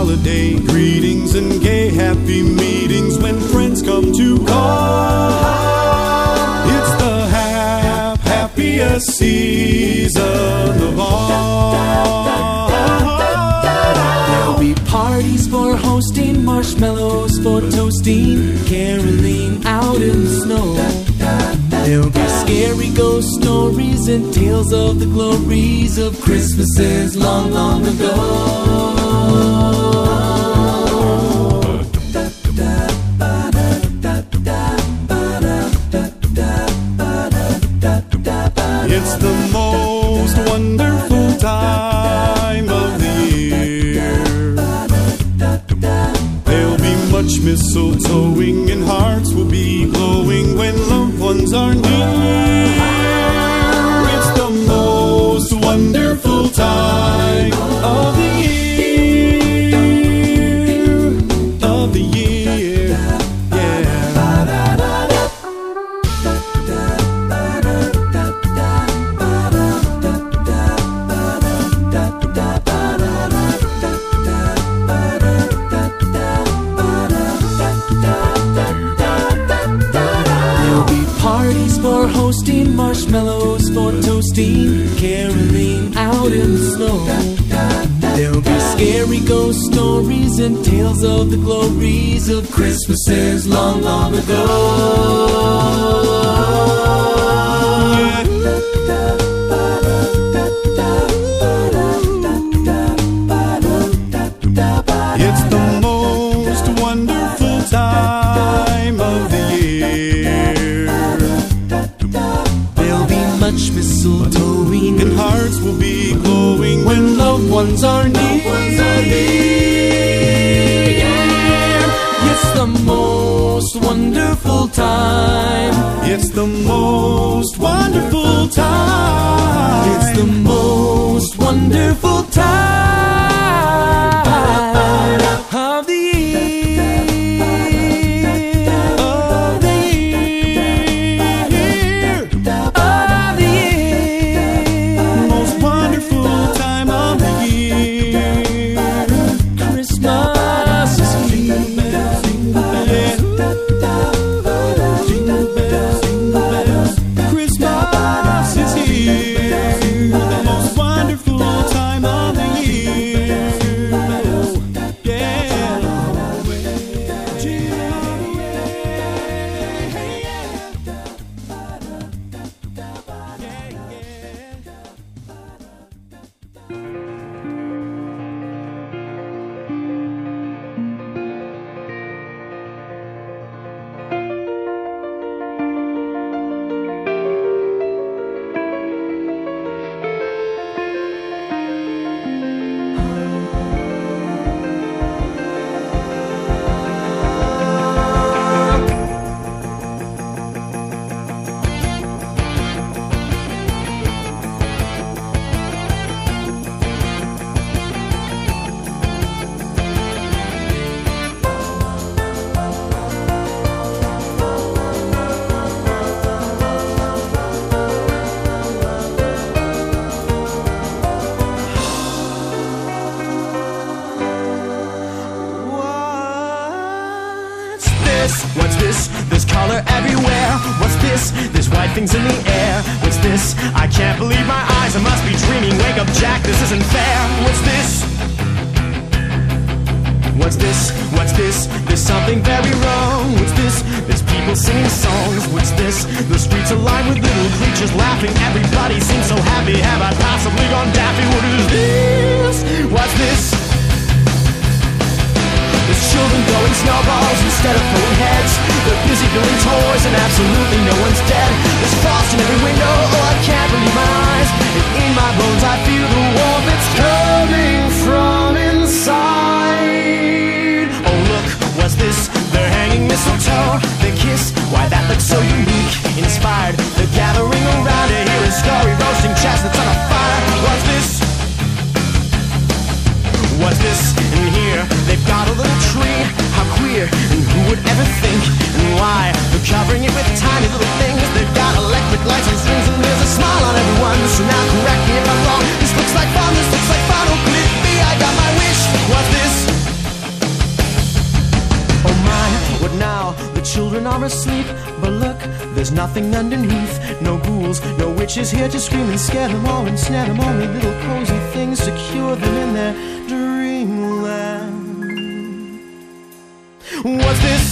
holiday greetings and gay happy meetings when friends come to call. It's the happiest season of all. There'll be parties for hosting, marshmallows for toasting, caroling out in the snow. There'll be scary ghost stories and tales of the glories of Christmases long, long ago. It's the most wonderful time of the year. There'll be much mistletoeing and hearts will be glowing when loved ones are near. It's the most wonderful time of the year. Of the year, yeah. For hosting, marshmallows for toasting, caroling out in the snow. There'll be scary ghost stories and tales of the glories of Christmases long, long ago. It's the most wonderful time of the year. There'll be much mistletoeing and hearts will be glowing when loved ones are near. It's the most wonderful time. It's the most wonderful time. It's the most wonderful time of the year. Of the year. Of the year. Most wonderful time of the year. Christmas is here. Jingle bells, jingle bells. Christmas is here. The most wonderful time of the year. Yeah. What's this? This color everywhere. What's this? There's white things in the air. What's this? I can't believe my eyes. I must be dreaming. Wake up, Jack. This isn't fair. What's this? What's this? What's this? There's something very wrong. What's this? There's people singing songs. What's this? The streets are lined with little creatures laughing. Everybody seems so happy. Have I possibly gone daffy? What is this? What's this? There's children throwing snowballs instead of throwing heads. They're busy building toys and absolutely no one's dead. There's frost in every window, oh I can't believe my eyes. And in my bones I feel the warmth that's coming from inside. Oh look, what's this? They're hanging mistletoe. They kiss, why that looks so unique. Inspired, they're gathering around to hear a story. Roasting chestnuts on a fire. What's this? What's this in here? They've got a little tree. How queer, and who would ever think? And why? They're covering it with tiny little things. They've got electric lights and strings, and there's a smile on everyone. So now correct me if I'm wrong. This looks like fun, this looks like fun. Oh, could it be I got my wish? What's this? are asleep. But look, there's nothing underneath. No ghouls, no witches here to scream and scare them all and snare them. Only little cozy things secure them in their dreamland. What's this?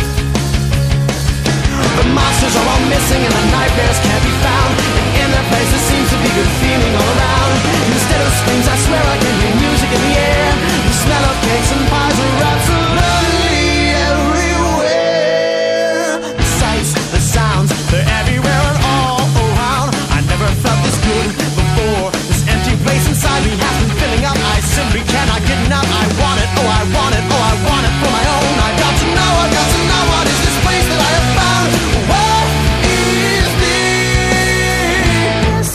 The monsters are all missing and the nightmares can't be found. And in their place there seems to be good feeling all around. Instead of screams I swear I can hear music in the air. The smell of cakes and pies are absolutely everywhere. The sights, the sounds, they're everywhere and all around. I never felt this good before. This empty place inside me has been filling up. I simply cannot get enough. I want it, oh I want it, oh I want it for my own. I got to know what is this place that I have found? What is this?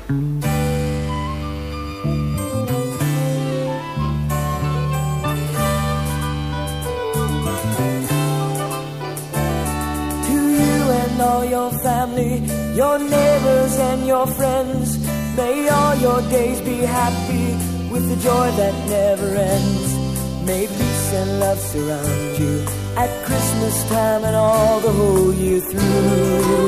To you and all your family, your neighbors and your friends, may all your days be happy with the joy that never ends. May peace and love surround you at Christmas time and all the whole year through.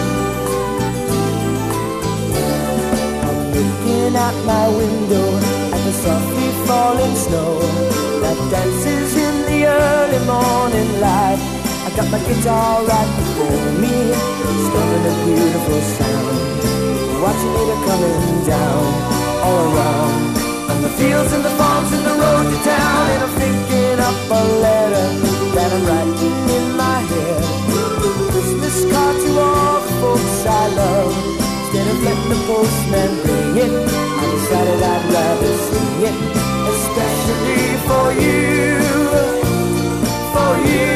I'm looking out my window at the softly falling snow that dances in the early morning light. I got my guitar right before me, strumming a beautiful sound, watching it coming down all around. On the fields and the farms and the road to town, and I'm thinking up a letter that I'm writing in my head. Christmas card to all the folks I love. Instead of letting the postman bring it, I decided I'd rather sing it, especially for you, for you.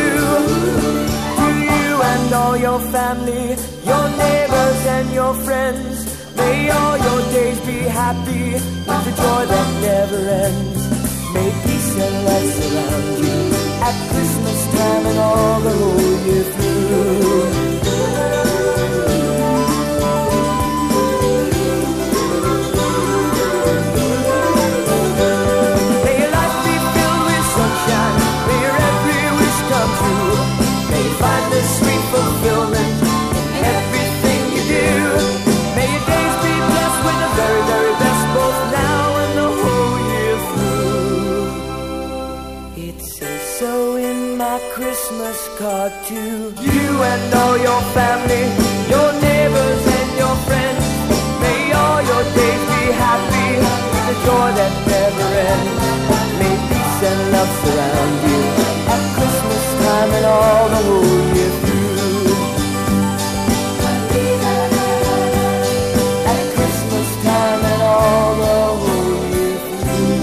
To you and all your family, your neighbors and your friends, may all your days be happy with the joy that never ends. May peace and love surround you at Christmas time and all the whole year through. May your life be filled with sunshine, may your every wish come true. May you find the sweet fulfillment in everything you do. May your days be blessed with the very, very best, both now and the whole year through. It says so in my Christmas card to you and all your family, your neighbors and your friends. May all your days be happy with the joy that never ends. May peace and love surround you at Christmas time and all the whole year through. Time and all the whole year through.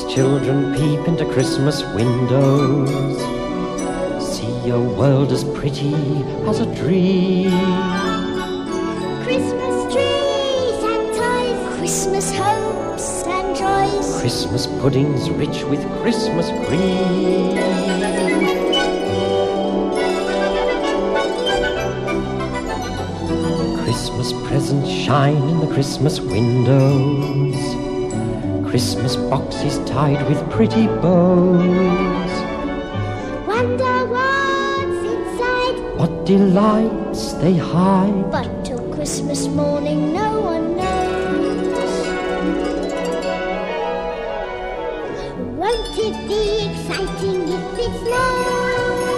children peep into Christmas windows, see a world as pretty as a dream. Christmas trees and toys, Christmas hopes and joys, Christmas puddings rich with Christmas cream. Christmas presents shine in the Christmas windows, Christmas boxes tied with pretty bows. Wonder what's inside, What delights they hide, but till Christmas morning no one knows. Won't it be exciting if it snows?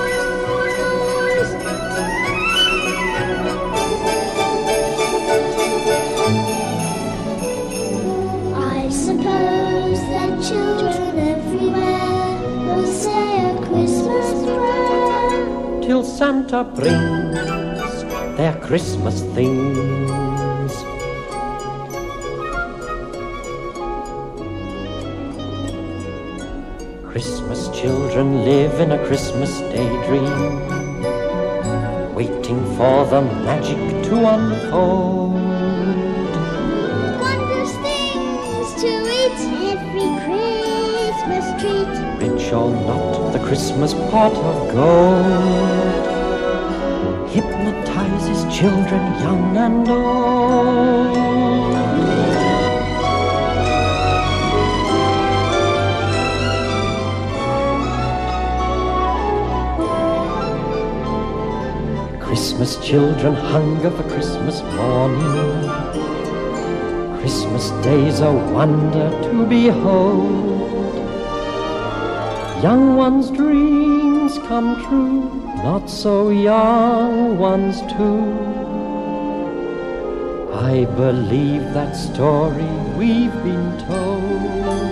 I suppose that children everywhere will say a Christmas prayer till Santa brings their Christmas things. Christmas children live in a Christmas daydream, waiting for the magic to unfold. wondrous things to eat, every Christmas treat. Rich or not, the Christmas pot of gold hypnotizes children young and old. Christmas children hunger for Christmas morning, Christmas days a wonder to behold. Young ones' dreams come true, not so young ones too. I believe that story we've been told.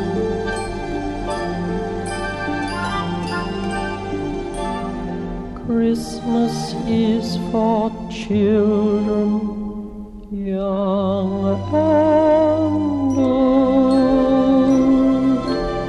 Christmas is for children, young and old.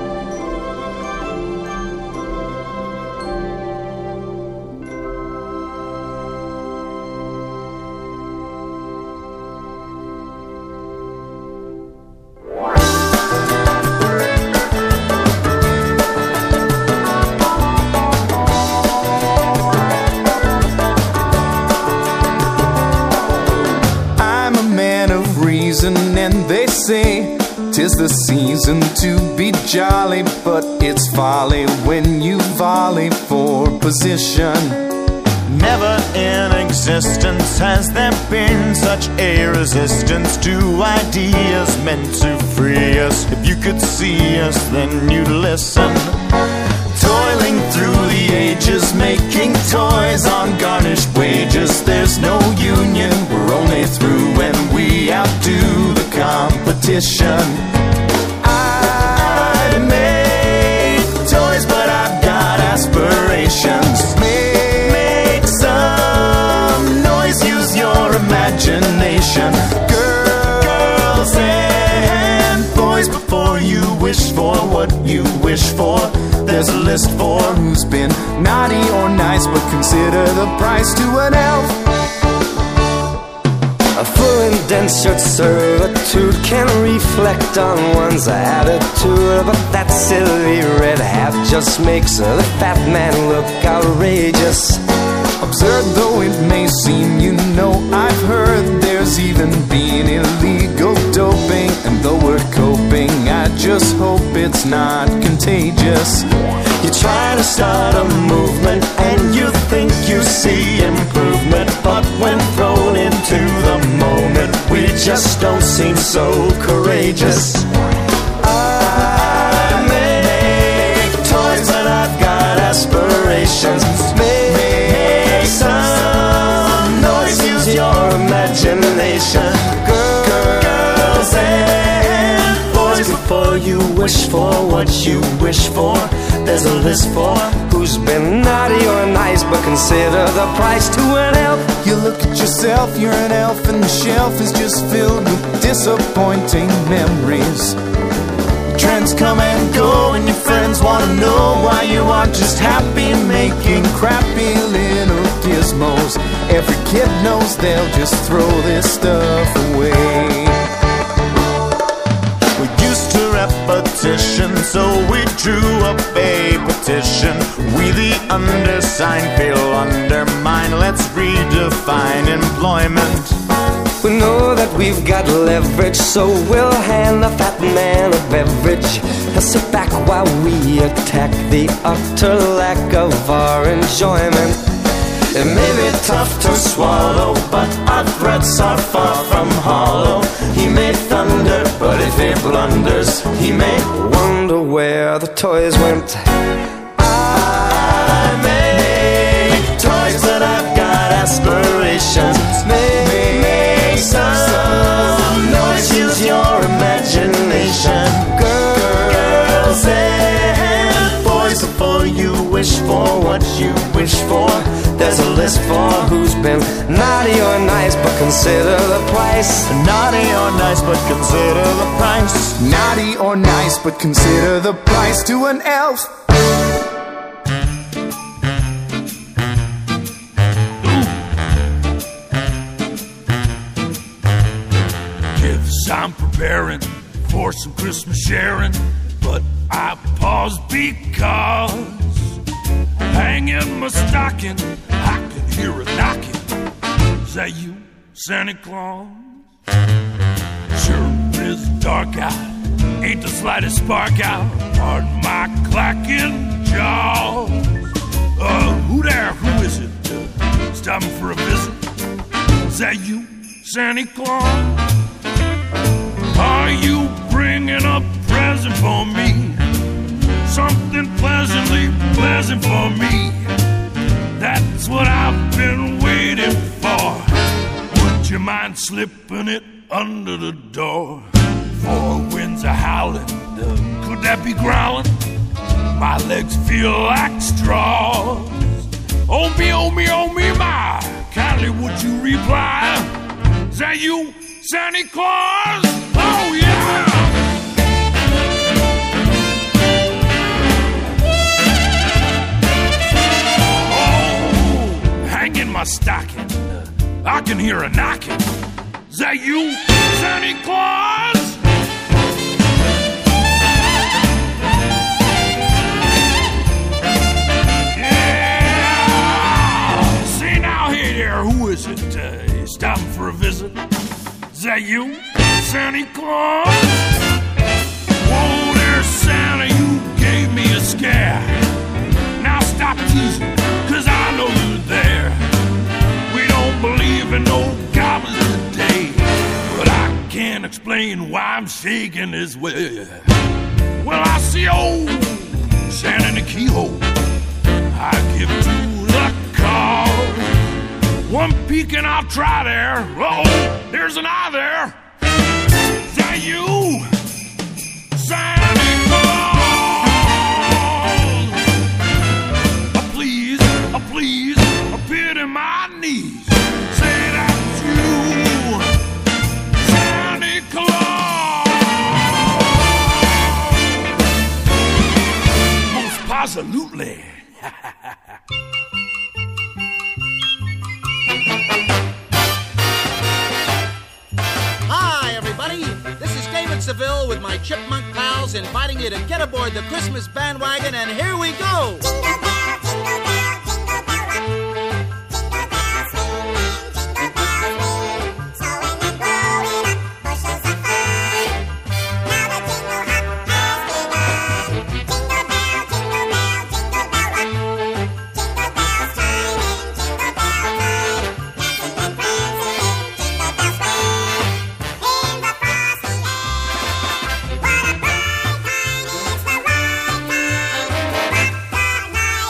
I'm a man of reason, and they say 'tis the season to be jolly, but it's folly when you volley for position. Never in existence has there been such a resistance to ideas meant to free us. If you could see us, then you'd listen. Toiling through the ages, making toys on garnished wages. There's no union, we're only through when we outdo the competition. I make toys, but I've got aspirations. Make some noise, use your imagination. Girls and boys, before you wish for what you wish for, there's a list for who's been naughty or nice, but consider the price to an elf. A full indentured servitude can reflect on one's attitude, but that silly red hat just makes the fat man look outrageous. Absurd though it may seem, you know I've heard there's even been illegal doping. And though we're coping, I just hope it's not contagious. You try to start a movement and you think you see improvement, but when thrown into the moment, we just don't seem so courageous. I make toys, but I've got aspirations. Make some noise, use your imagination. Girls and boys, before you wish for what you wish for, there's a list for Who's been naughty or nice, but consider the price to an elf. You look at yourself, you're an elf, and the shelf is just filled with disappointing memories. Trends come and go, and your friends wanna know why you aren't just happy making crappy little gizmos. Every kid knows they'll just throw this stuff away. We're used to repetition, so we drew up a petition. We the undersigned feel undermined. Let's redefine employment. We know that we've got leverage, so we'll hand the fat man a beverage and sit back while we attack the utter lack of our enjoyment. It may be tough to swallow, but our threats are far from hollow. He may thunder, but if he blunders, he may wonder where the toys went. I make toys, but I've got aspirations. Make some noise, use your imagination. Girls and boys, before you wish for what you wish for, there's a list for who's been naughty or nice, but consider the price. Naughty or nice, but consider the price. Naughty or nice, but consider the price to an elf. I'm preparing for some Christmas sharing, but I pause because hanging my stocking, I can hear a knocking. Is that you, Santa Claus? Sure is dark out, ain't the slightest spark out. Pardon my clacking jaws. Who there? Who is it? Stopping for a visit? Is that you, Santa Claus? Are you bringing a present for me? Something pleasantly pleasant for me. That's what I've been waiting for. Would you mind slipping it under the door? Four winds are howling, could that be growling? My legs feel like straws. Oh me, oh me, oh me, my. Kindly would you reply? Is that you, Santa Claus? Oh yeah! Oh, hanging my stocking, I can hear a knocking. Is that you, Santa Claus? Yeah! See now, hey there, who is it? Stopping for a visit? Is that you, Santa Claus? Whoa there, Santa, you gave me a scare. Now stop teasing, cause I know you're there. We don't believe in no goblins today, but I can't explain why I'm shaking this way. Well, I see old Santa in the keyhole. I give to the call. One peek and I'll try there. Oh, there's an eye there. Is that you, Santa Claus? Please, pity my knees. Say that's you, Santa Claus. Most positively. Hi, everybody. This is David Seville with my chipmunk pals inviting you to get aboard the Christmas bandwagon, and here we go. Jingle bell, jingle bell, jingle bell rock. Jingle bells swing, jingle bells ring. Snowing and blowing up bushels of fun. Now the jingle hop has begun. Jingle bell, jingle bell, jingle bell rock. Jingle bells chime in jingle bell time. Dancing and prancing in jingle bells swing. In the frosty air, what a bright time, it's the right time to rock the night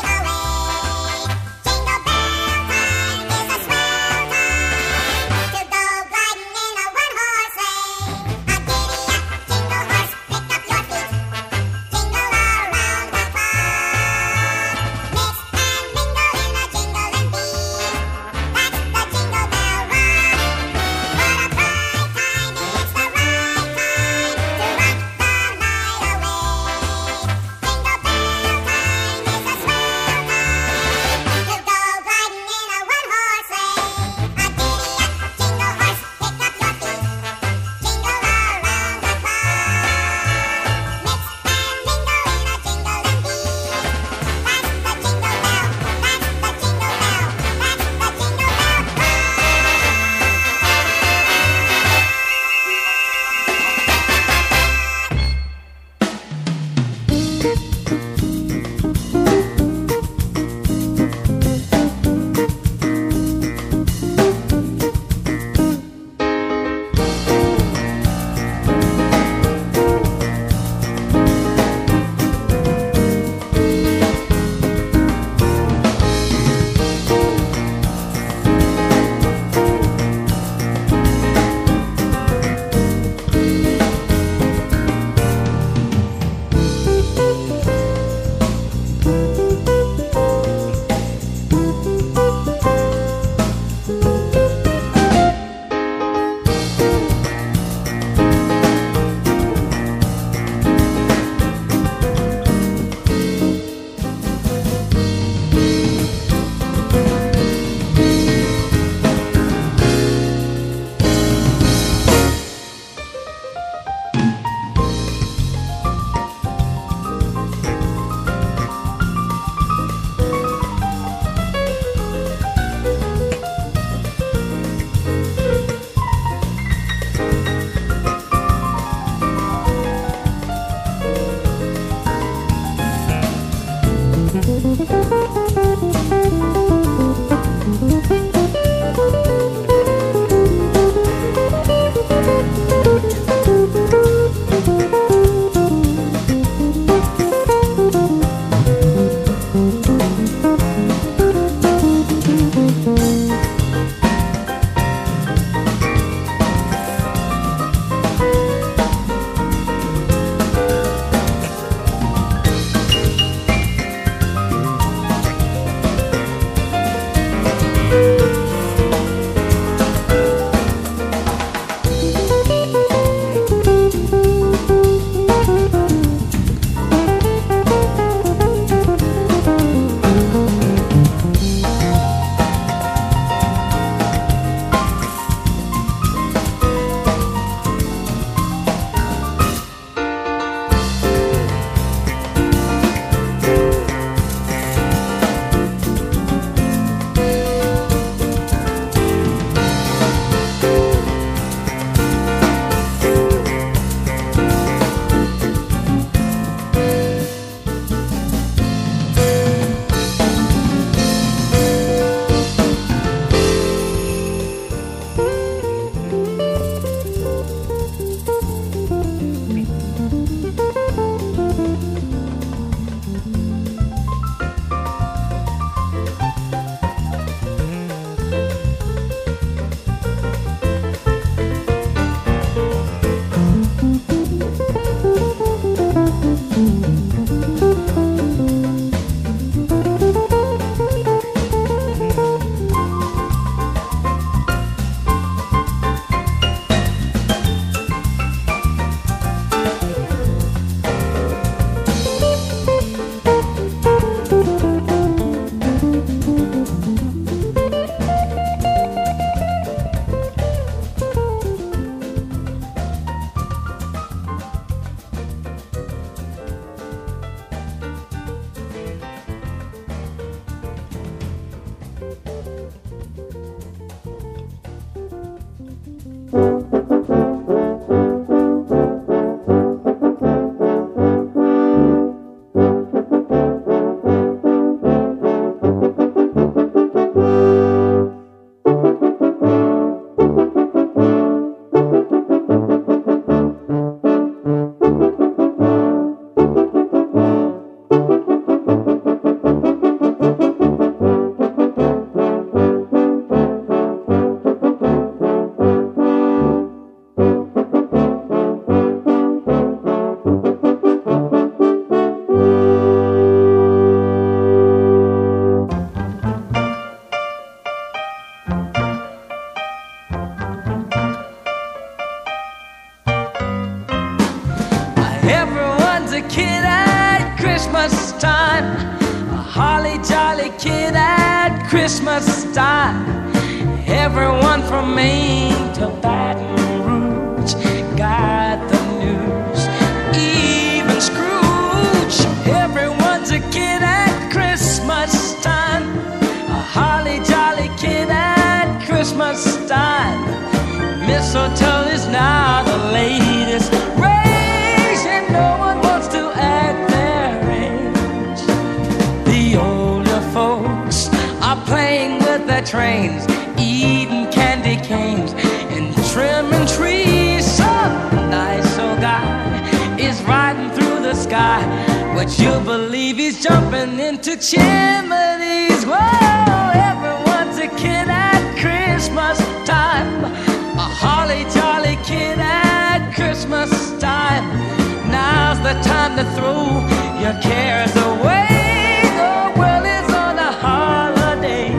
jolly kid at Christmas time. Everyone from Maine to Baton Rouge got the news. Even Scrooge, everyone's a kid at Christmas time. A holly jolly kid at Christmas time. Mistletoe is now the latest rage, and no one wants to act their age. The older folks are playing with their trains, eating candy canes and trimming trees. Some nice old guy is riding through the sky. Would you believe he's jumping into chimneys? Whoa, everyone's a kid at Christmas time. A holly jolly kid at Christmas time. Now's the time to throw your cares away. The world is on a holiday.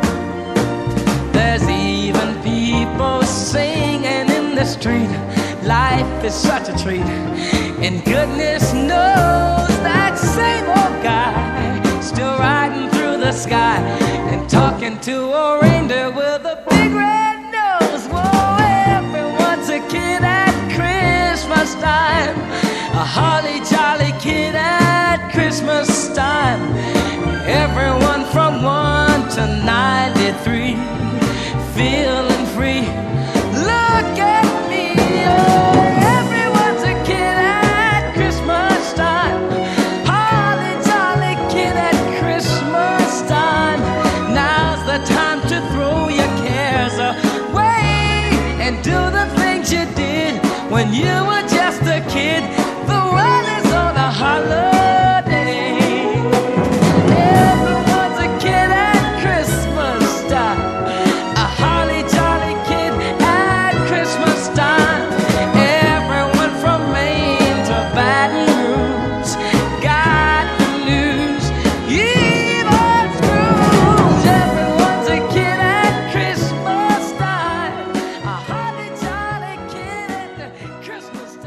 There's even people singing in the street. Life is such a treat, and goodness knows that same old guy still riding through the sky and talking to a reindeer with a big red nose. Whoa, everyone's a kid at Christmas time. A holly jolly kid at Christmas time. Everyone from 1 to 93 feeling free. Look at me, oh, everyone's a kid at Christmas time. Holly jolly kid at Christmas time. Now's the time to throw your cares away and do the things you did when you were just a kid. The world is on a holiday. Everyone's a kid at Christmas time. A holly jolly kid at Christmas time. Everyone from Maine to Baton Rouge got the news. Even Scrooge, everyone's a kid at Christmas time. A holly jolly kid at Christmas time.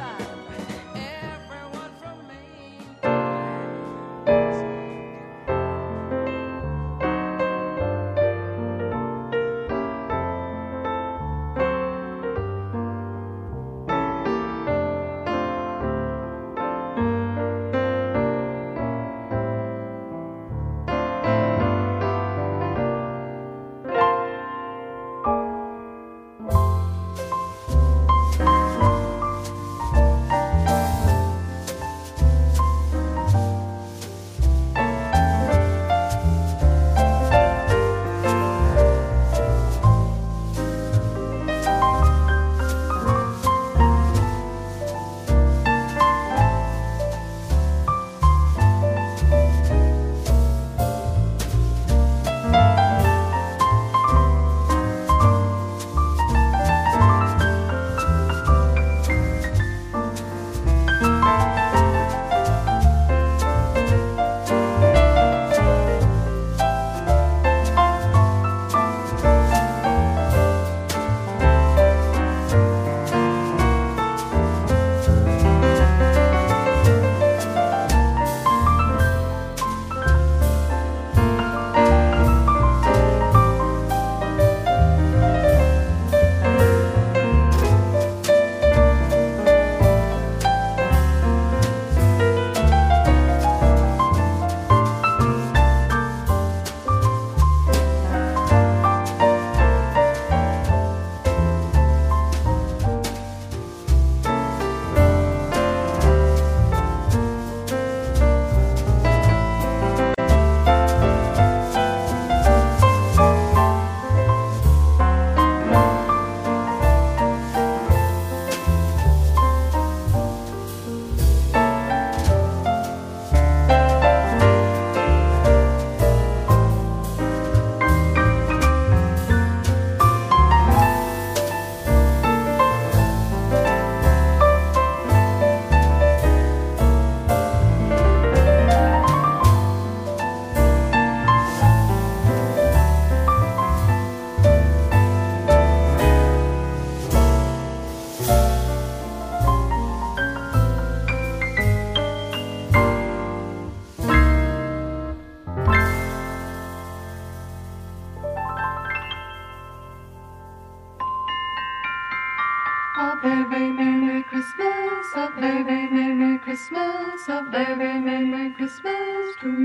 very Merry Christmas, a very, very Merry Christmas, a very, very Merry Christmas to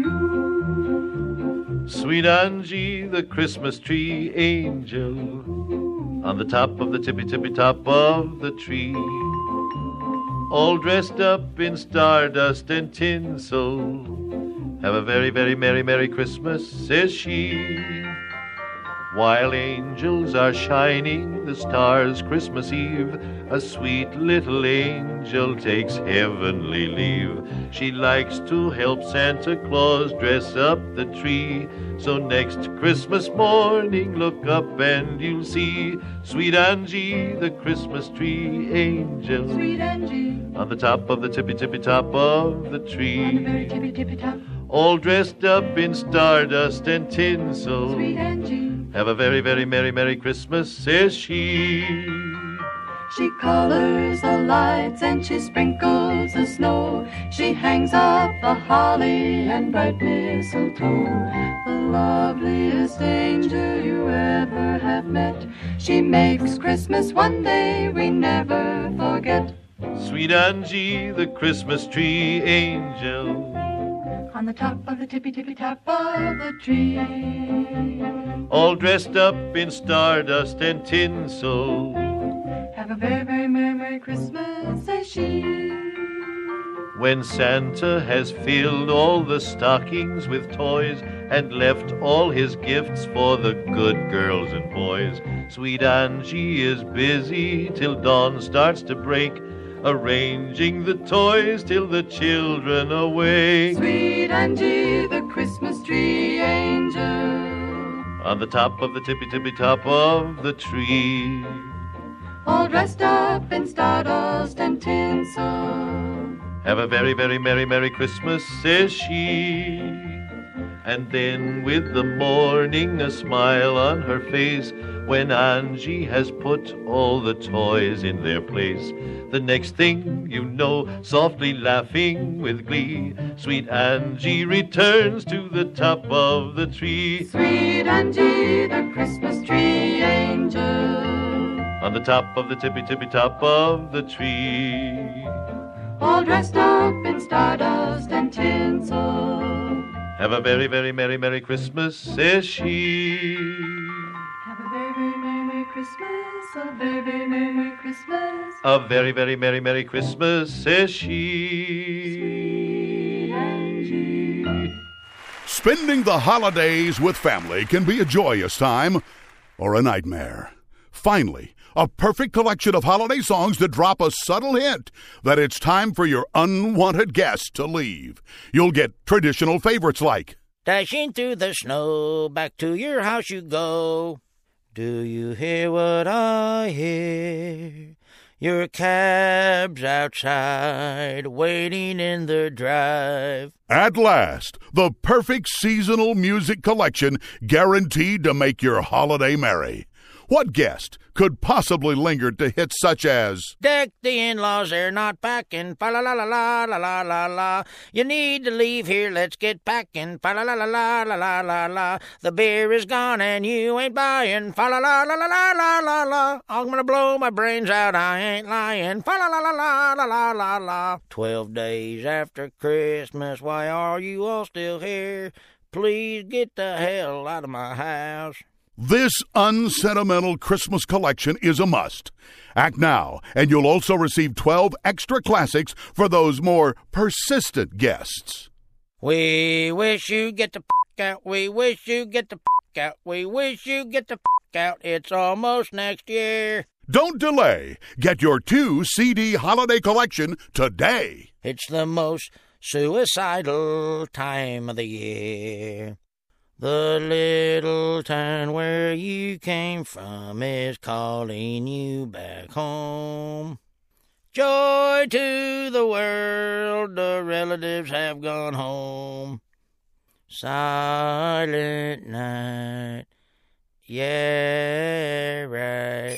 you. Sweet Angie, the Christmas tree angel, on the top of the tippy top of the tree, all dressed up in stardust and tinsel. Have a very, very merry, Merry Christmas, says she. While angels are shining the stars Christmas Eve, a sweet little angel takes heavenly leave. She likes to help Santa Claus dress up the tree. So next Christmas morning look up and you'll see Sweet Angie, the Christmas tree angel. Sweet Angie, on the top of the tippy top of the tree. on the very tippy top. All dressed up in stardust and tinsel. Sweet Angie, have a very, very merry, Merry Christmas, says she. She colors the lights and she sprinkles the snow. She hangs up the holly and bright mistletoe. The loveliest angel you ever have met. She makes Christmas one day we never forget. Sweet Angie, the Christmas tree angel, on the top of the tippy top of the tree, all dressed up in stardust and tinsel. Have a very, very Merry Christmas, says she. When Santa has filled all the stockings with toys and left all his gifts for the good girls and boys, Sweet Angie is busy till dawn starts to break, arranging the toys till the children awake. Sweet Angie, the Christmas tree angel, on the top of the tippy top of the tree, all dressed up in stardust and tinsel. Have a very, very merry, Merry Christmas, says she. And then with the morning a smile on her face, when Angie has put all the toys in their place, the next thing you know, softly laughing with glee, Sweet Angie returns to the top of the tree. Sweet Angie, the Christmas tree angel, on the top of the tippy top of the tree, all dressed up in stardust and tinsel. Have a very, very merry, Merry Christmas, says she. Have a very, very Merry Christmas, a very, very Merry Christmas. A very, very merry, Merry Christmas, says she. Sweet Angie. Spending the holidays with family can be a joyous time or a nightmare. Finally, a perfect collection of holiday songs that drop a subtle hint that it's time for your unwanted guest to leave. You'll get traditional favorites like Dashing through the snow, back to your house you go. Do you hear what I hear? Your cab's outside, waiting in the drive. At last, the perfect seasonal music collection guaranteed to make your holiday merry. What guest could possibly linger to hits such as Deck the in-laws, they're not packing, fa-la-la-la-la-la-la-la-la. You need to leave here, let's get packing, fa-la-la-la-la-la-la-la. The beer is gone and you ain't buying, fa-la-la-la-la-la-la-la. I'm gonna blow my brains out, I ain't lying, fa-la-la-la-la-la-la-la. 12 days after Christmas, why are you all still here? Please get the hell out of my house. This unsentimental Christmas collection is a must. Act now, and you'll also receive 12 extra classics for those more persistent guests. We wish you get the out. We wish you get the out. We wish you get the out. It's almost next year. Don't delay. Get your 2-CD holiday collection today. It's the most suicidal time of the year. The little town where you came from is calling you back home. Joy to the world, the relatives have gone home. Silent night, yeah, right.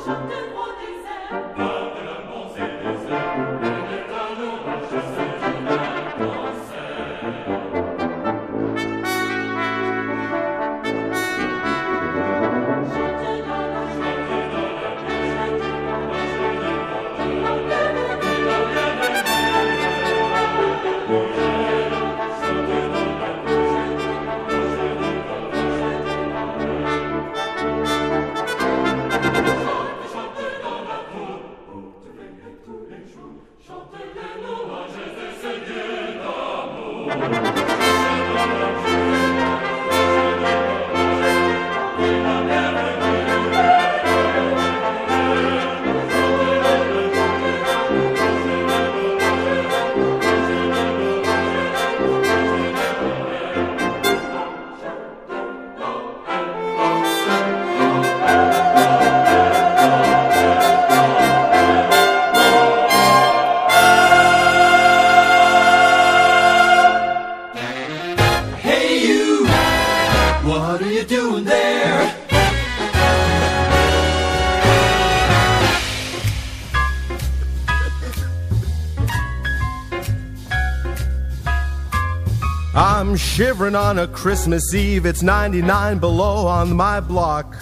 I'm shivering on a Christmas Eve. It's 99 below on my block.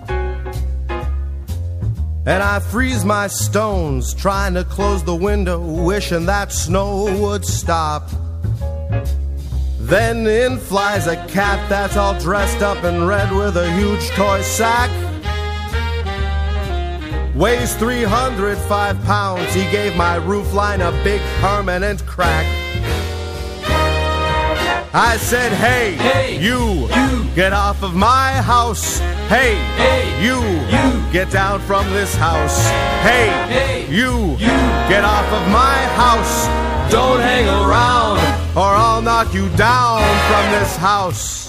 And I freeze my stones, trying to close the window, wishing that snow would stop. Then in flies a cat that's all dressed up in red with a huge toy sack. Weighs 305 pounds. He gave my roofline a big permanent crack. I said, hey, you, get off of my house. Hey, you, get down from this house. Hey, you, get off of my house. Don't hang around or I'll knock you down from this house.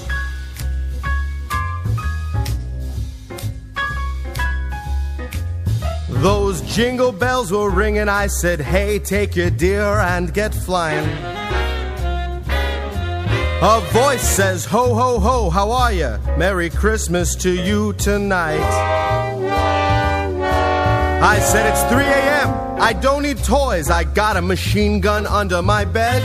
Those jingle bells were ringing. I said, hey, take your deer and get flying. A voice says, ho, ho, ho, how are you? Merry Christmas to you tonight. I said, it's 3 a.m. I don't need toys. I got a machine gun under my bed.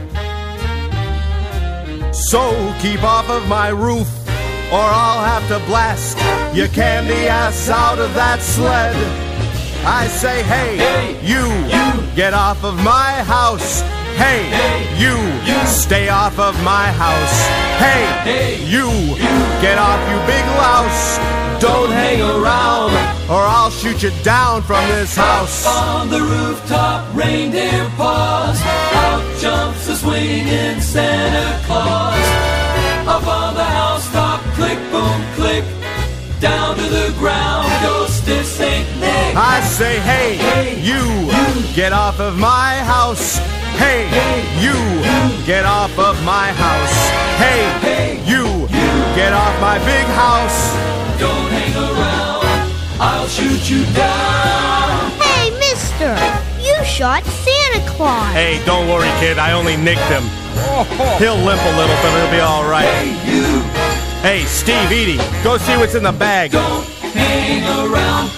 So keep off of my roof or I'll have to blast your candy ass out of that sled. I say, hey, you, get off of my house. Hey, you, stay off of my house. Hey, you, get off, you big louse. Don't hang around or I'll shoot you down from this house. Up on the rooftop, reindeer paws. Out jumps the swinging Santa Claus. Up on the housetop, click, boom, click. Down to the ground goes stiff St. Nick. I say, hey, you, get off of my house. Hey, you, get off of my house. Hey, you, get off my big house. Don't hang around, I'll shoot you down. Hey, mister, you shot Santa Claus. Hey, don't worry, kid, I only nicked him. He'll limp a little, but it'll be all right. Hey, you. Hey, Steve, Edie, go see what's in the bag. Don't hang around.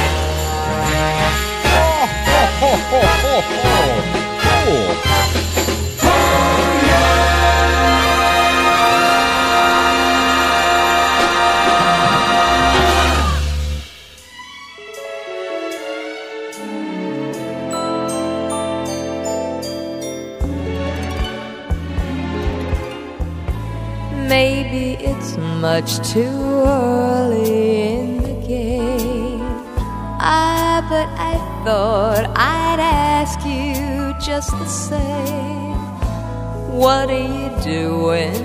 Maybe it's much too early in the game. But I thought I'd ask you just the same. What are you doing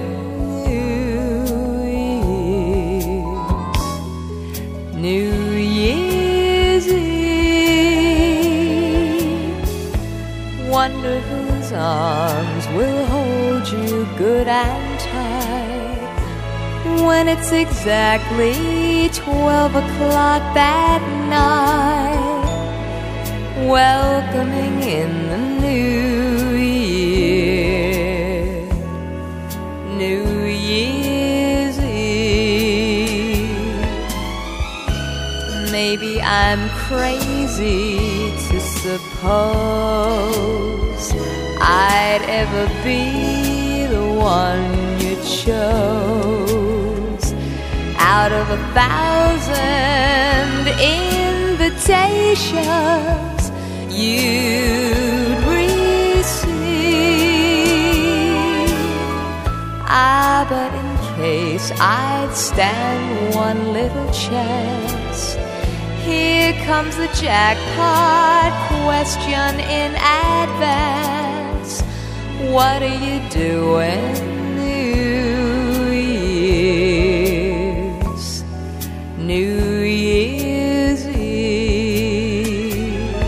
New Year's Eve? Wonder whose arms will hold you good and tight when it's exactly 12 o'clock that night, welcoming in the new year, New Year's Eve. Maybe I'm crazy to suppose I'd ever be the one you chose. Out of 1,000 invitations you'd receive, but in case I'd stand one little chance, here comes the jackpot question in advance. What are you doing New Year's? New Year's Eve.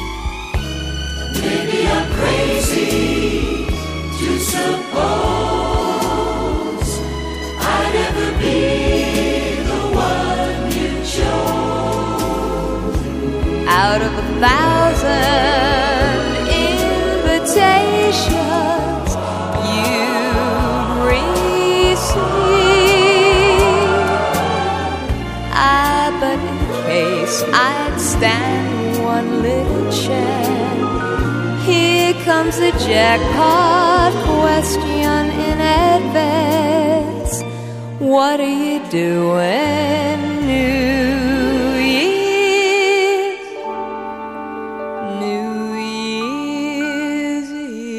Maybe I'm crazy to suppose I'd ever be the one you chose. Out of 1,000 invitations you'd receive, but in case I'd stand one little chance, here comes the jackpot question in advance. What are you doing New Year's? New Year's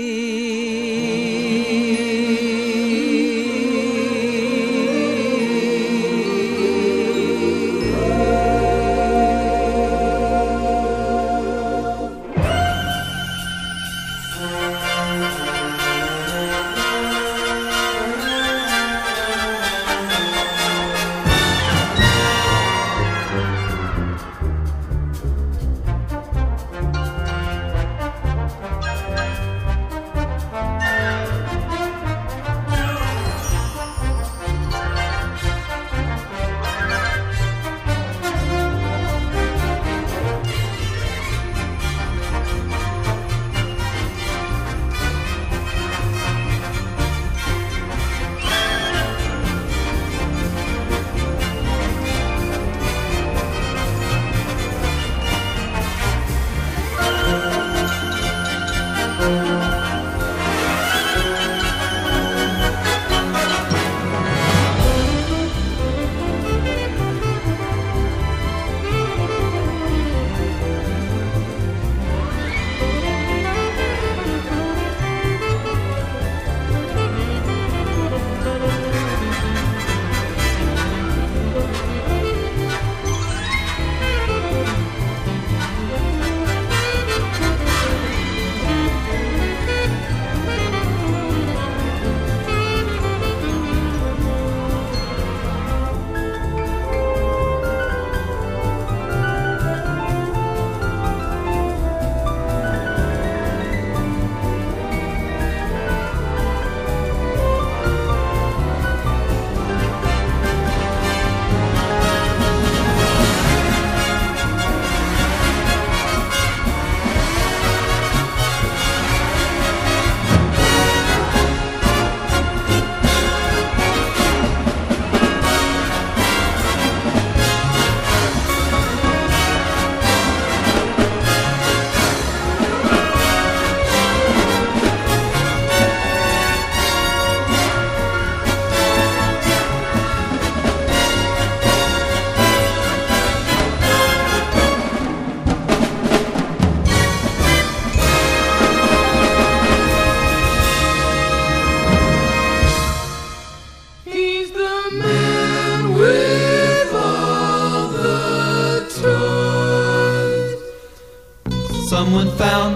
Someone found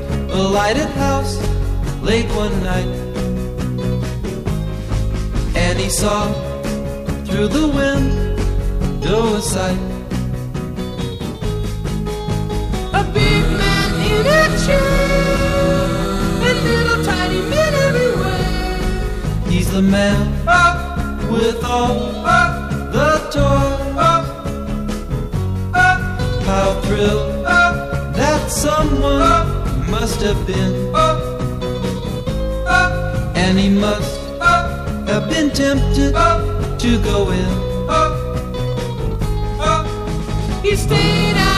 a lighted house late one night, and he saw through the window a sight. A big man in a chair, and little tiny men everywhere. He's the man with all the toy. How thrilled that someone must have been, and he must have been tempted to go in. He stayed out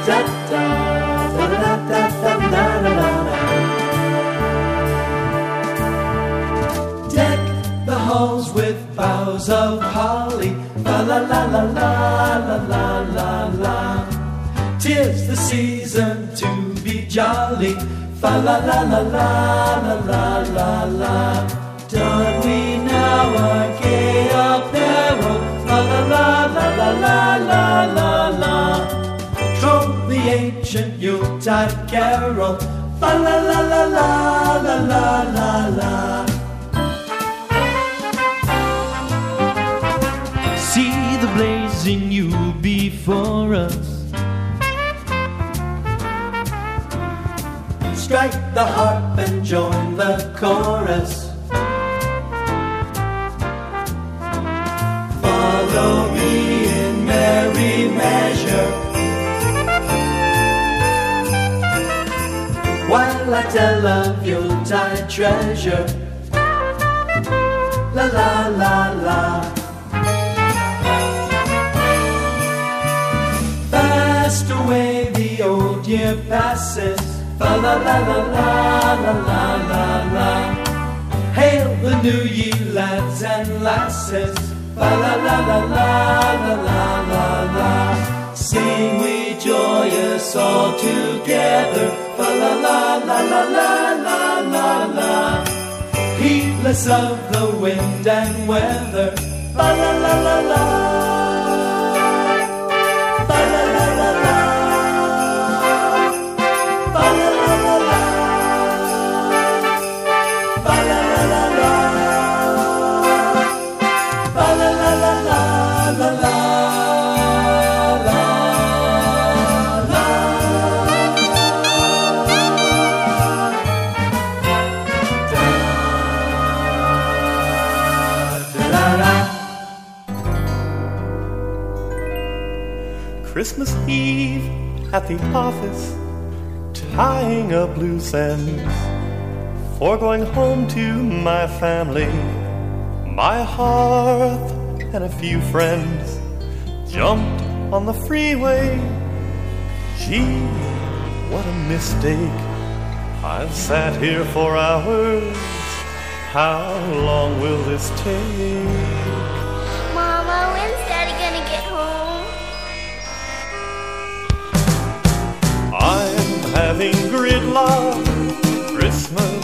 da da da da da da da da da. Deck the halls with boughs of holly, la la la la la la la la la. 'Tis the season to be jolly, fa la la la la la la la la. Don we now our gay apparel, la la la la la la la la la. Troll the ancient Yuletide carol, fa la la la la la la la la. See the blazing Yule before us. Strike the harp and join the chorus. Follow me in merry measure, while I tell of Yuletide treasure. La la la la. Fast away the old year passes, fa la la la la la la la la. Hail the new year, lads and lasses, fa la la la la la la la la. Sing we joyous all together, fa la la la la la la la la. Heedless of the wind and weather, fa la la la la. Christmas Eve at the office, tying up loose ends, for going home to my family, my hearth and a few friends. Jumped on the freeway, gee, what a mistake. I've sat here for hours, how long will this take? Mama, when's Daddy gonna get home? I'm having gridlock Christmas,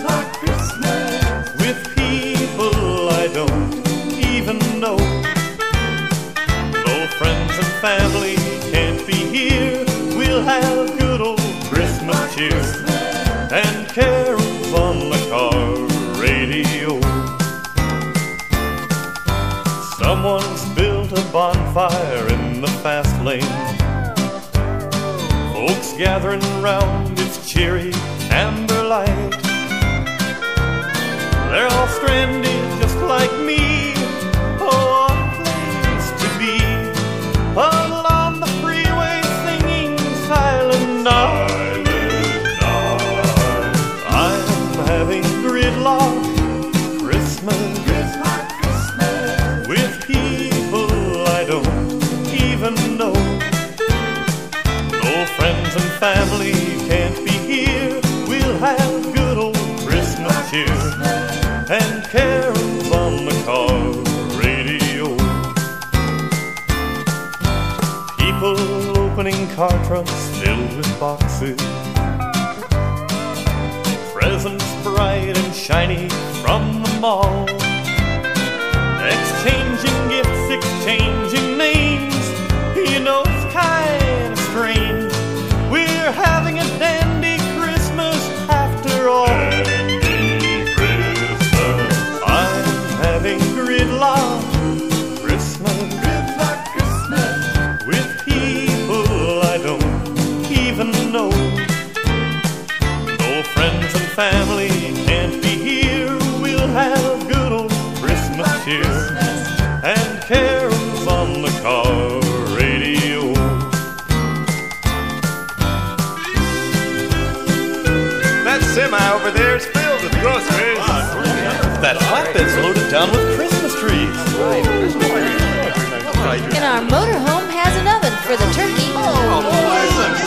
with people I don't even know. Though friends and family can't be here, we'll have good old Christmas cheer and carols on the car radio. Someone's built a bonfire in the fast lane. Folks gathering round its cheery amber light. They're all stranded just like me. Oh, a place to be, all on the freeway singing Silent Night. I'm having gridlock Christmas, with people I don't even know. Though friends and family can't be here, we'll have good old Christmas cheer and carols on the car radio. People opening car trunks filled with boxes, presents bright and shiny from the mall, exchanging gifts, exchanging names. You know it's kind of strange, we're having a dandy Christmas after all. I'm having gridlock Christmas, with people I don't even know. Though friends and family can't be here, we'll have good old Christmas cheer and carols on the car radio. That semi over there is filled with groceries. That flatbed's loaded down with Christmas trees. And our motorhome has an oven for the turkey. Oh, pleasant.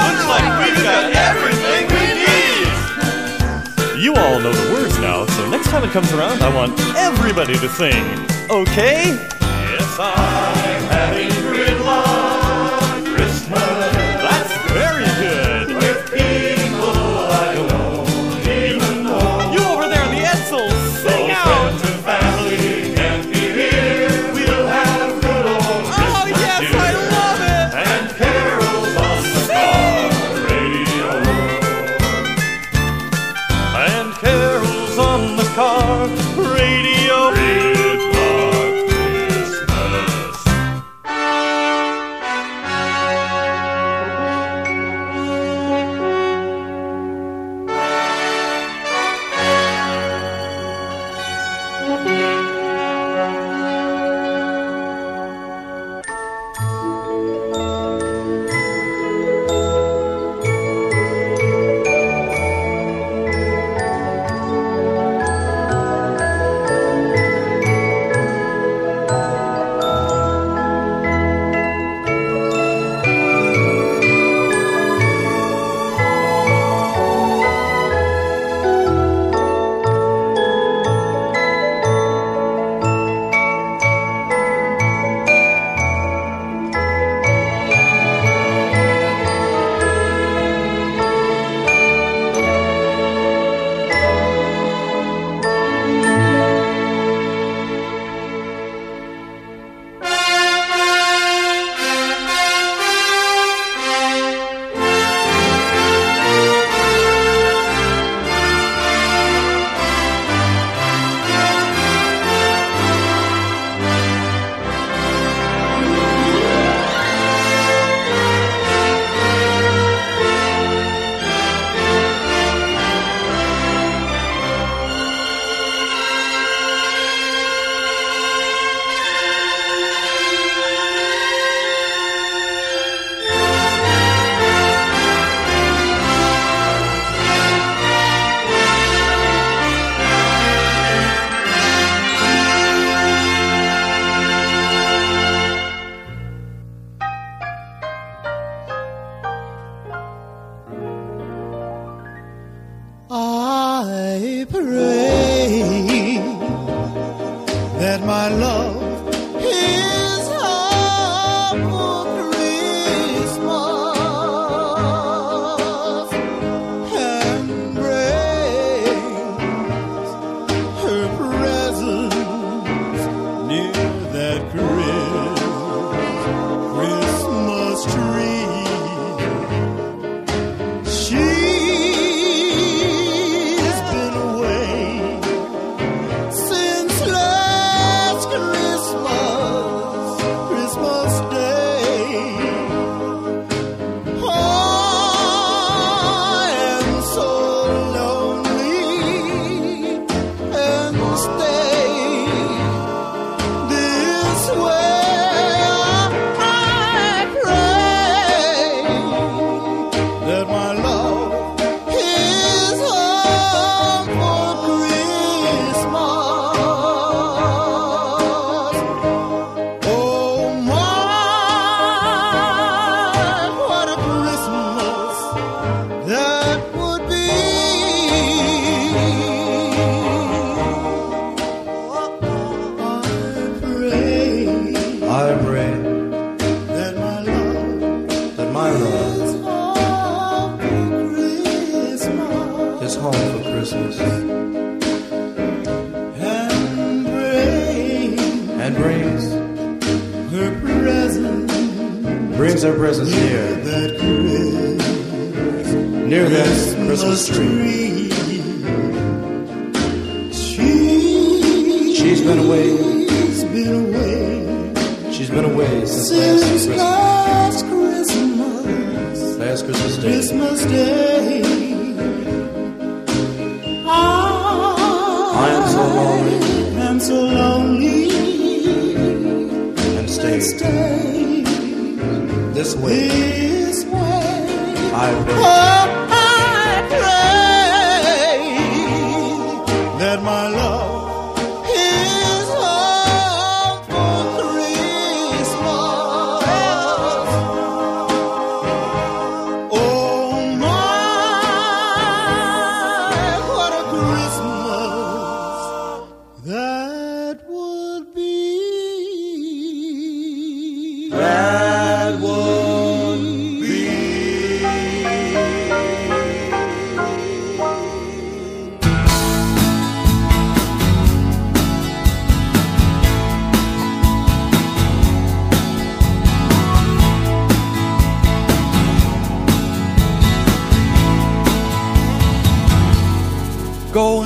time it comes around, I want everybody to sing. Okay? Yes, I'm having gridlock Christmas. That's very good. With people I don't even know. You over there in the Edsel, sing out. Friends and family can't be here. We'll have good old Christmas. Oh, yes, cheer. I love it. And carols on the car radio. And carols on the car radio. Gridlock Christmas. I pray that my love is home for Christmas and brings her presence near that Christmas tree. Brings her presence near that Christmas tree. She's been away. She's been away since last Christmas. Last Christmas Day. I am so lonely. And stay. This way, I pray that my love is home for Christmas. Oh my, what a Christmas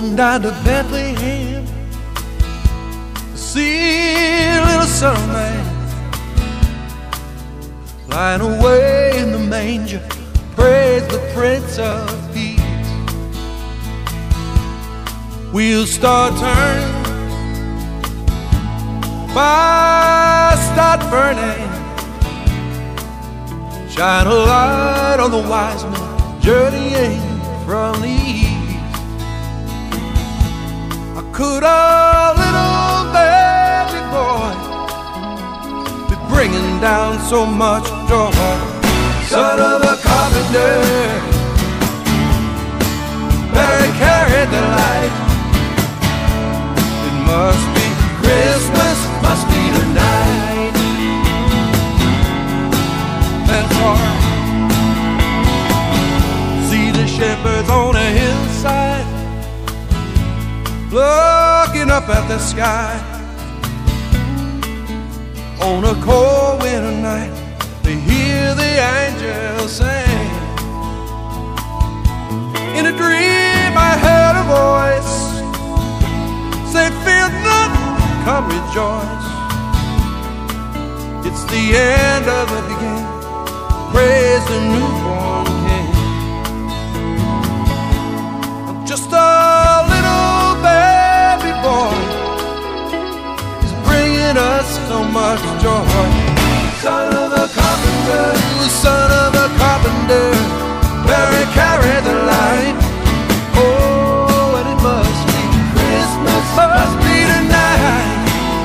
Going down to Bethlehem to see little Son of Man lying away in the manger. Praise the Prince of Peace. Wheels start turning, fires start burning. Shine a light on the wise men journeying from the east. Could a little baby boy be bringing down so much joy? Son of a carpenter, Mary carried the light. It must be Christmas, must be tonight. That's hard. See the shepherds on a hillside looking up at the sky. On a cold winter night, they hear the angels sing. In a dream I heard a voice say, fear not, come rejoice. It's the end of the beginning, praise the newborn King. Just a little baby boy is bringing us so much joy. Son of a carpenter, son of a carpenter, Mary carried the light. Oh, and it must be Christmas, must be tonight.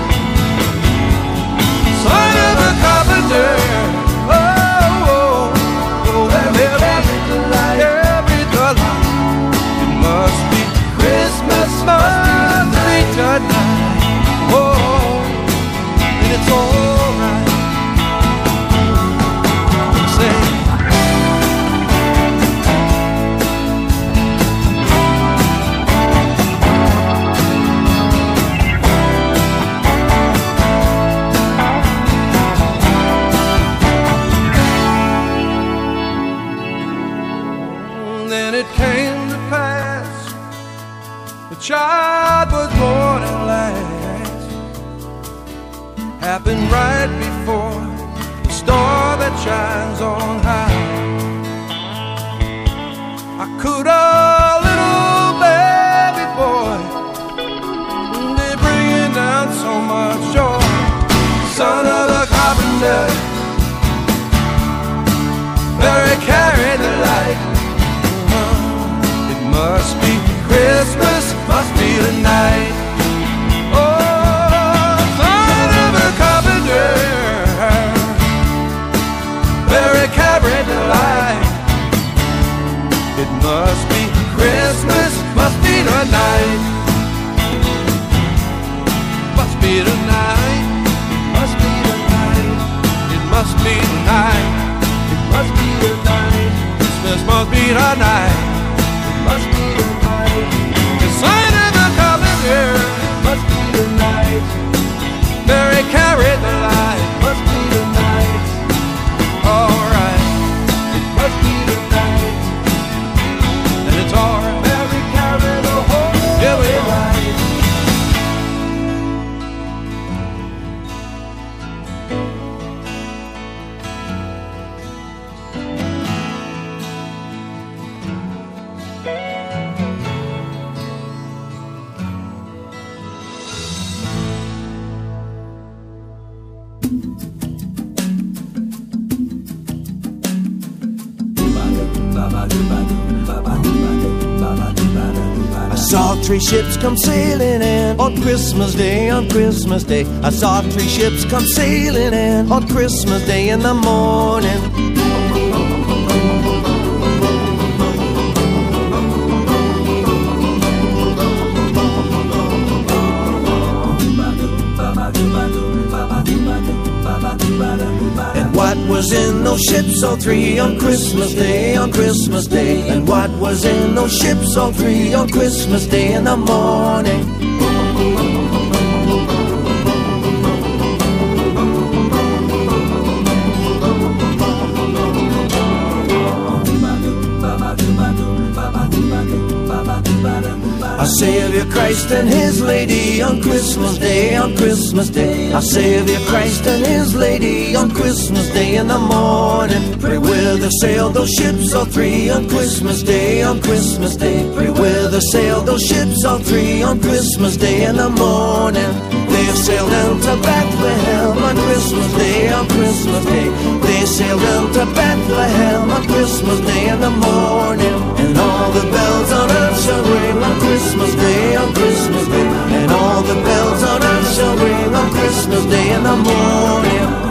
Son of a carpenter, oh, oh, oh, carried the light, carried the light. It must be Christmas, must be tonight. Oh, and it's alright. Say, then it came to pass, the child was born at last. Happened right before the star that shines on high. I could a little baby boy be bringing down so much joy. Son of a carpenter, Mary carried the light. It must be Christmas, must be tonight. Oh, son of a carpenter, Mary carried the light. It must be Christmas, must be tonight. Must be tonight, must be tonight. It must be tonight, it must be tonight. Christmas must be tonight. Must be tonight. The sign of the carpenter must be tonight. Mary carried the light. Must be tonight. Alright, it must be tonight. And it's alright. Mary carried the whole light. I saw 3 ships come sailing in on Christmas Day, on Christmas Day. I saw 3 ships come sailing in on Christmas Day in the morning. And what was in those ships, all 3 on Christmas Day, on Christmas Day? And what was in those ships, all 3 on Christmas Day in the morning? Our Savior Christ and His Lady on Christmas Day, on Christmas Day. Our Savior Christ and His Lady on Christmas Day in the morning. Pray where they sail those ships all three on Christmas Day, on Christmas Day. Pray where they sail those ships all three on Christmas Day in the morning. They sailed down to Bethlehem on Christmas Day, on Christmas Day. They sailed down to Bethlehem on Christmas Day in the morning. And all the bells on earth shall ring on Christmas Day, on Christmas Day. And all the bells on earth shall ring on Christmas Day in the morning.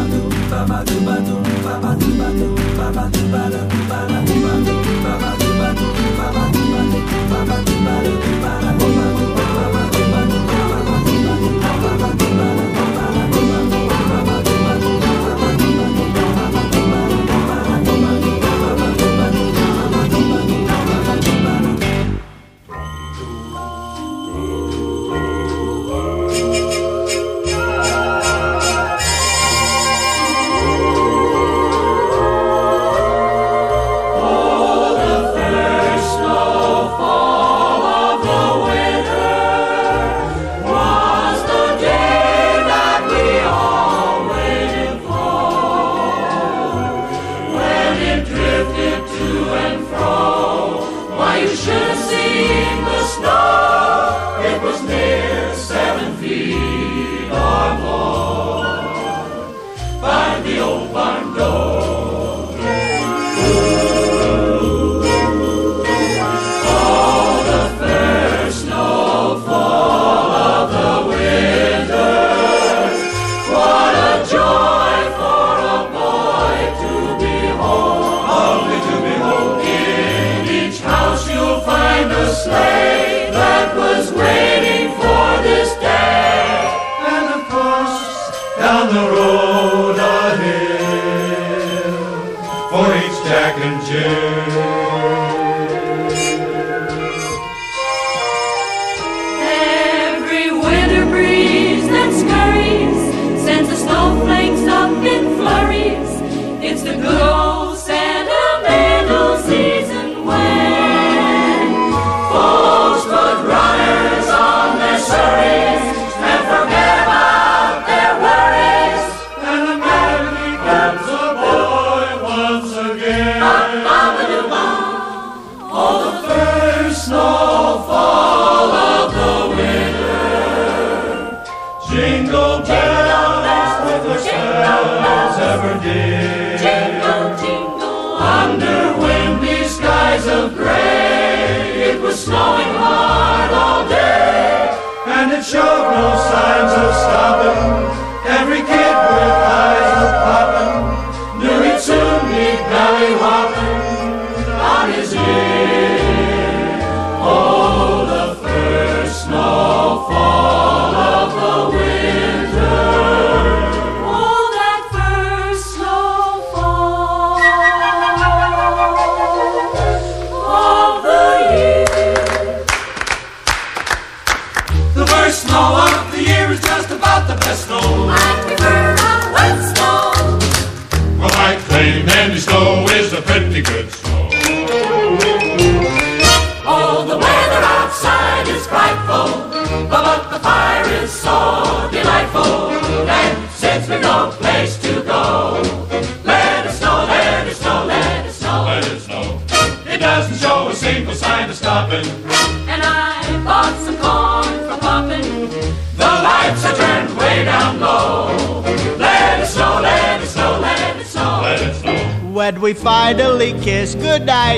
When we finally kiss goodnight,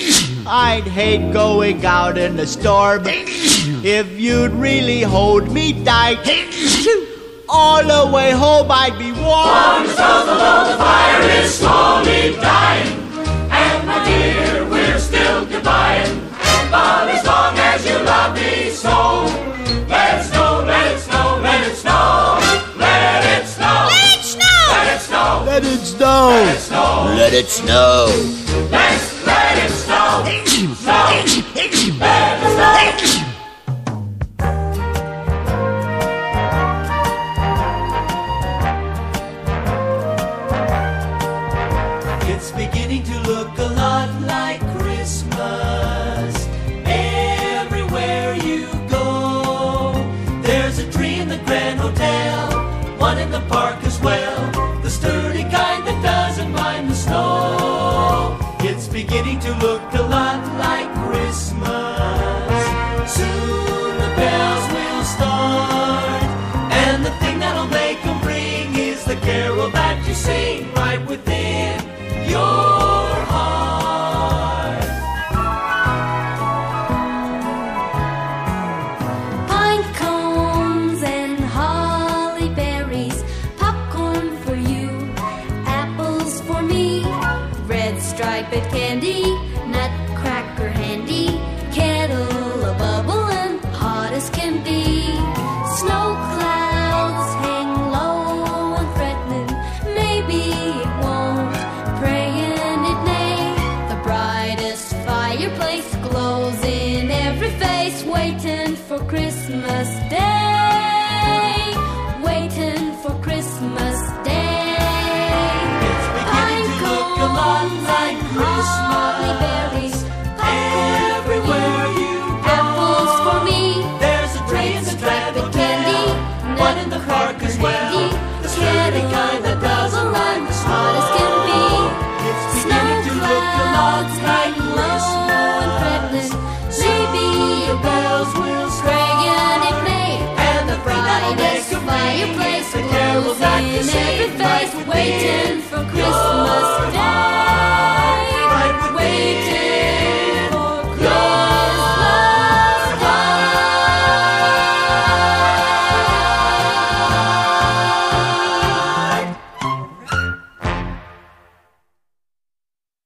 I'd hate going out in the storm. If you'd really hold me tight, all the way home I'd be warm. Although the fire is slowly dying, and my dear, we're still goodbying. But as long as you love me so, let it snow, let it snow, let it snow, let it snow, let it snow, let it snow, let it snow, let it snow, let it snow, let it snow, snow, let it snow. It's beginning to look a lot like Christmas everywhere beginning to look a lot like Christmas. Soon the bells will start, and the thing that'll make them ring is the carol that you sing right within your heart. Pine cones and holly berries, popcorn for you, apples for me, red striped candy, nutcracker handy, kettle a bubble and hot as can be. Snow clouds hang low and threatening, maybe it won't, praying it may. The brightest fireplace glows in every face, waiting for Christmas Day, waiting for Christmas Day. It's beginning to look a lot like Holly Christmas. berries, Everywhere you go, apples for me, there's a train red that striped travel candy, down, one in the park as well, handy, the sturdy kind that doesn't like the hot as can be. It's beginning to look a lot like Christmas. Maybe the bells will praying it may, and the brightest fireplace glows in every face, waiting for Christmas